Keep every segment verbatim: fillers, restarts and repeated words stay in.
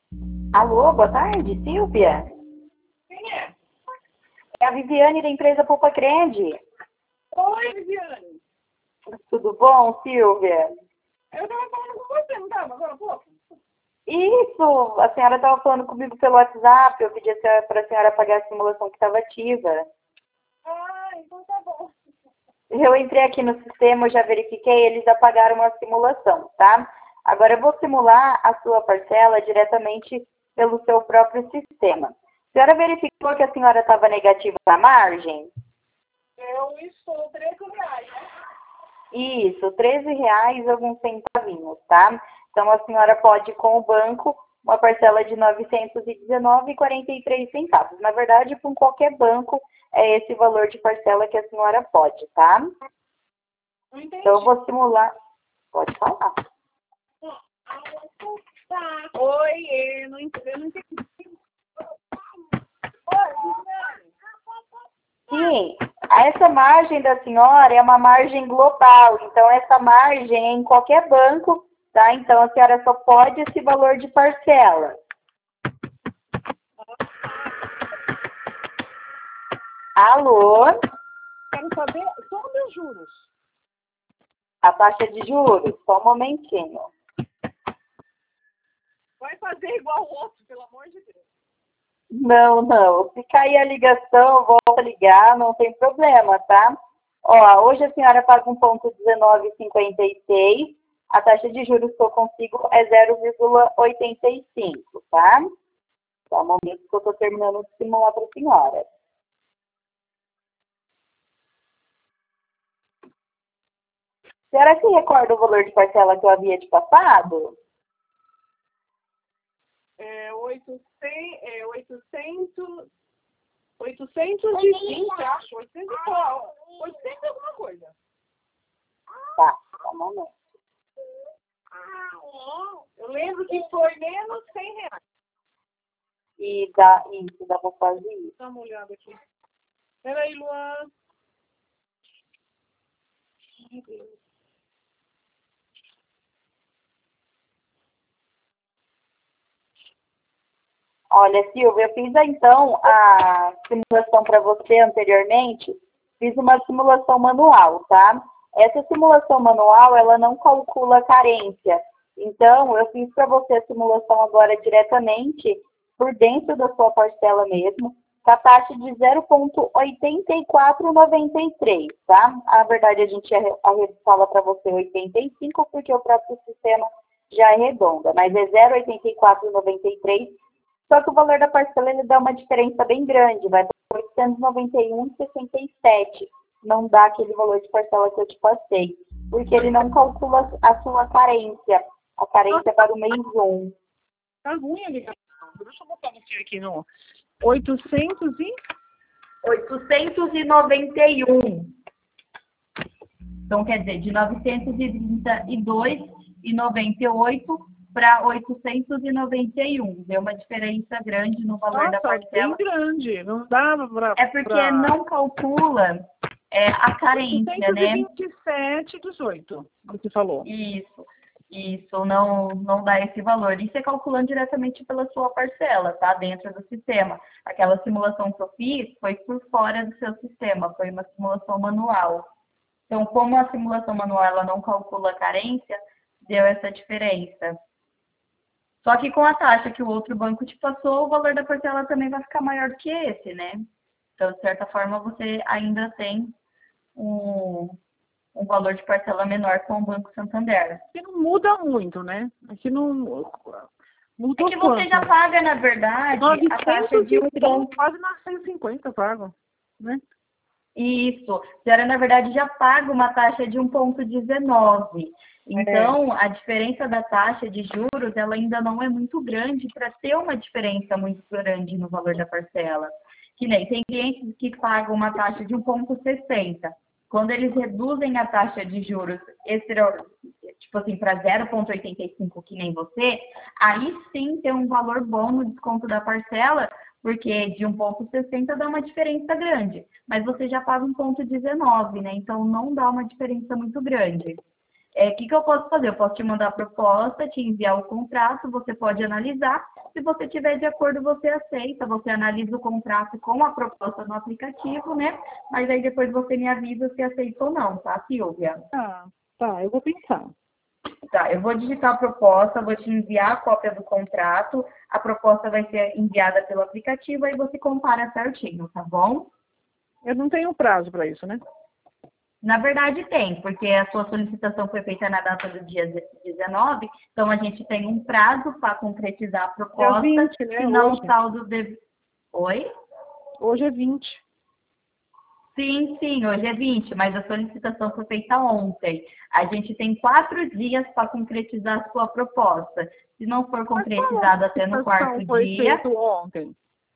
Alô, boa tarde, Silvia? Quem é? É a Viviane da empresa Poupa Crede. Oi, Viviane. Tudo bom, Silvia? Eu tava falando com você, não tava? Agora há pouco? Isso, a senhora estava falando comigo pelo WhatsApp, eu pedi para a senhora pagar a simulação que estava ativa. Ah, então tá bom. Eu entrei aqui no sistema, eu já verifiquei, eles apagaram a simulação, tá? Agora eu vou simular a sua parcela diretamente pelo seu próprio sistema. A senhora verificou que a senhora estava negativa na margem? Eu estou treze reais, né? Isso, treze reais e alguns centavinhos, tá? Então, a senhora pode, com o banco, uma parcela de novecentos e dezenove reais e quarenta e três centavos. Na verdade, com qualquer banco, é esse valor de parcela que a senhora pode, tá? Não entendi. Então, eu vou simular. Pode falar. Oi, eu não entendi. Eu não entendi. Oi, Viviane. Sim, essa margem da senhora é uma margem global. Então, essa margem é em qualquer banco, tá? Então, a senhora só pode esse valor de parcela. Alô? Quero saber sobre os juros. A taxa de juros? Só um momentinho. Vai fazer igual o outro, pelo amor de Deus. Não, não. Se cair a ligação, volta a ligar, não tem problema, tá? Ó, hoje a senhora paga um ponto dezenove cinquenta e seis. A taxa de juros que eu consigo é zero vírgula oitenta e cinco, tá? Só um momento que eu estou terminando de simular para a senhora. A senhora se recorda o valor de parcela que eu havia te passado? É oitocentos, é oitocentos, oitocentos e vinte, acho. oitocentos e qual? oitocentos e alguma coisa. Tá, só um momento. Eu lembro que foi menos cem reais. E dá, isso, dá para fazer isso. Dá uma olhada aqui. Peraí, Luan. Ai, Deus. Olha, Silvia, eu fiz então a simulação para você anteriormente, fiz uma simulação manual, tá? Essa simulação manual, ela não calcula carência. Então, eu fiz para você a simulação agora diretamente por dentro da sua parcela mesmo, com a taxa de zero vírgula oitenta e quatro noventa e três, tá? Na verdade, a gente fala para você oitenta e cinco, porque o próprio sistema já arredonda, mas é zero vírgula oitenta e quatro noventa e três. Só que o valor da parcela ele dá uma diferença bem grande, vai para oitocentos e noventa e um reais e sessenta e sete. Não dá aquele valor de parcela que eu te passei, porque ele não calcula a sua carência. A carência é para o mês um. Tá ruim a ligação. Deixa eu botar você aqui no oitocentos e... oitocentos e noventa e um. Então, quer dizer, de novecentos e trinta e dois reais e noventa e oito centavos para oitocentos e noventa e um. Deu uma diferença grande no valor Nossa, da parcela. bem grande. Não dava para... É porque pra... não calcula é, a carência, né? oitocentos e vinte e sete e dezoito, você falou. Isso, isso não, não dá esse valor. Isso é calculando diretamente pela sua parcela, tá? Dentro do sistema. Aquela simulação que eu fiz foi por fora do seu sistema, foi uma simulação manual. Então, como a simulação manual ela não calcula a carência, deu essa diferença. Só que com a taxa que o outro banco te passou, o valor da parcela também vai ficar maior do que esse, né? Então, de certa forma, você ainda tem um, um valor de parcela menor com o Banco Santander. Aqui não muda muito, né? Aqui não... Mudou É que você quanto? já paga, na verdade, a taxa de um ponto... Quase novecentos e cinquenta pago, né? Isso. A senhora, na verdade, já paga uma taxa de um ponto dezenove. Então, é. A diferença da taxa de juros, ela ainda não é muito grande para ter uma diferença muito grande no valor da parcela. Que nem tem clientes que pagam uma taxa de um ponto sessenta. Quando eles reduzem a taxa de juros, tipo assim, para zero vírgula oitenta e cinco, que nem você, aí sim tem um valor bom no desconto da parcela, porque de um ponto sessenta dá uma diferença grande, mas você já paga um ponto dezenove, né? Então não dá uma diferença muito grande. É, o que, que eu posso fazer? Eu posso te mandar a proposta, te enviar o contrato, você pode analisar. Se você tiver de acordo, você aceita, você analisa o contrato com a proposta no aplicativo, né? Mas aí depois você me avisa se aceita ou não, tá, Silvia? Ah, tá, eu vou pensar. Tá, eu vou digitar a proposta, vou te enviar a cópia do contrato, a proposta vai ser enviada pelo aplicativo, aí você compara certinho, tá bom? Eu não tenho prazo para isso, né? Na verdade tem, porque a sua solicitação foi feita na data do dia dezenove, então a gente tem um prazo para concretizar a Dia proposta, vinte, né? senão Hoje. o saldo deve... Oi? Hoje é vinte. Sim, sim, hoje é vinte, mas a solicitação foi feita ontem. A gente tem quatro dias para concretizar a sua proposta. Se não for concretizado até no quarto Foi dia... feito ontem.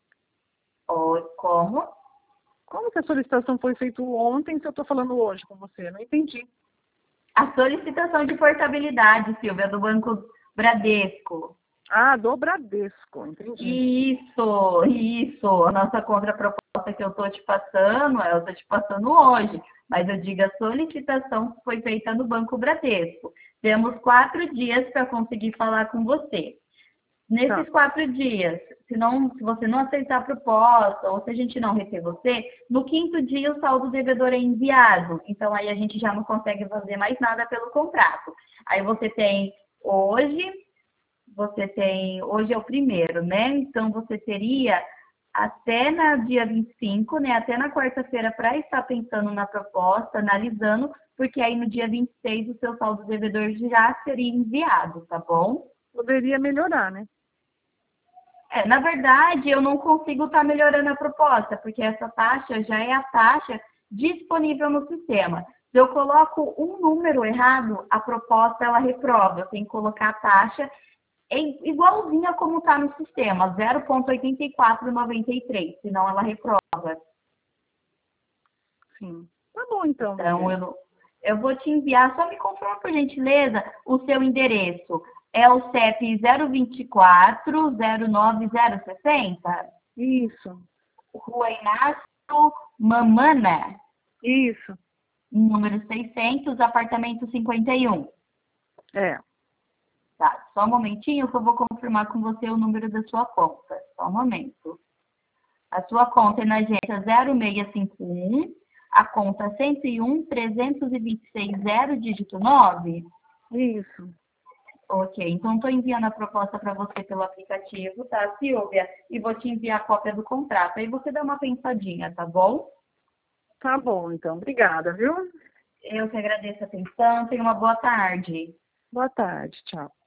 Oi, como? Como que a solicitação foi feita ontem se eu estou falando hoje com você? Não entendi. A solicitação de portabilidade, Silvia, do Banco Bradesco. Ah, do Bradesco, entendi. Isso, isso. A nossa contraproposta que eu estou te passando, eu estou te passando hoje, mas eu digo a solicitação foi feita no Banco Bradesco. Temos quatro dias para conseguir falar com você. Nesses Tá. quatro dias, se, não, se você não aceitar a proposta, ou se a gente não reter você, no quinto dia o saldo devedor é enviado. Então, aí a gente já não consegue fazer mais nada pelo contrato. Aí você tem hoje, você tem, hoje é o primeiro, né? Então, você teria até no dia vinte e cinco, né? Até na quarta-feira para estar pensando na proposta, analisando, porque aí no dia vinte e seis o seu saldo devedor já seria enviado, tá bom? Poderia melhorar, né? É, na verdade, eu não consigo estar melhorando a proposta, porque essa taxa já é a taxa disponível no sistema. Se eu coloco um número errado, a proposta ela reprova. Eu tenho que colocar a taxa em, igualzinha como está no sistema, zero vírgula oitenta e quatro noventa e três, senão ela reprova. Sim. Tá bom, então. Então, eu, eu vou te enviar, só me confirma, por gentileza, o seu endereço. É o C E P zero vinte e quatro zero nove zero sessenta? Isso. Rua Inácio Mamana, Isso. número seiscentos, apartamento cinquenta e um. É. Tá, só um momentinho que eu vou confirmar com você o número da sua conta. Só um momento. A sua conta é na agência zero seis cinco um, a conta cento e um, trezentos e vinte e seis, zero, dígito nove. Isso. Ok, então estou enviando a proposta para você pelo aplicativo, tá, Silvia? E vou te enviar a cópia do contrato. Aí você dá uma pensadinha, tá bom? Tá bom, então. Obrigada, viu? Eu que agradeço a atenção. Tenha uma boa tarde. Boa tarde. Tchau.